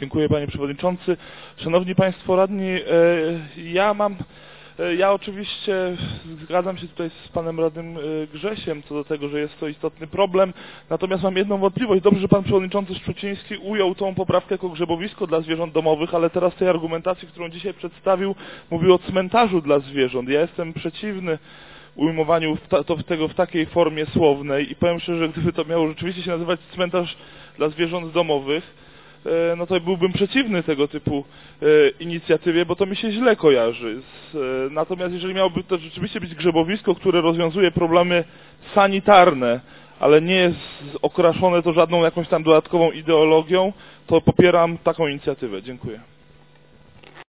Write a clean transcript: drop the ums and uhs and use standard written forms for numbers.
Dziękuję, panie przewodniczący. Szanowni państwo radni, ja oczywiście zgadzam się tutaj z panem radnym Grzesiem co do tego, że jest to istotny problem, natomiast mam jedną wątpliwość. Dobrze, że pan przewodniczący Szczuciński ujął tą poprawkę jako grzebowisko dla zwierząt domowych, ale teraz tej argumentacji, którą dzisiaj przedstawił, mówił o cmentarzu dla zwierząt. Ja jestem przeciwny ujmowaniu tego w takiej formie słownej i powiem szczerze, że gdyby to miało rzeczywiście się nazywać cmentarz dla zwierząt domowych, no to byłbym przeciwny tego typu inicjatywie, bo to mi się źle kojarzy. Natomiast jeżeli miałoby to rzeczywiście być grzebowisko, które rozwiązuje problemy sanitarne, ale nie jest okraszone to żadną jakąś tam dodatkową ideologią, to popieram taką inicjatywę. Dziękuję.